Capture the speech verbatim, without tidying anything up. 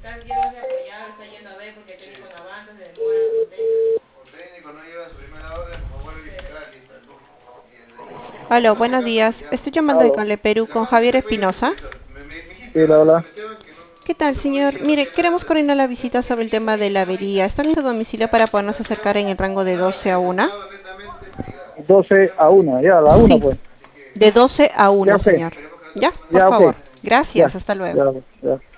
Aló, buenos días. Estoy llamando de Aló, Conle Perú con Javier Espinosa. sí, la hola. ¿Qué tal, señor? Mire, queremos coordinar la visita sobre el tema de la avería. ¿Está en su domicilio para podernos acercar en el rango de doce a una? doce a una, ya, a la una Sí, pues. de doce a Ya, una, ok, señor. ¿Ya? Por ya, ok, favor. Gracias, ya, hasta luego. ya, ya.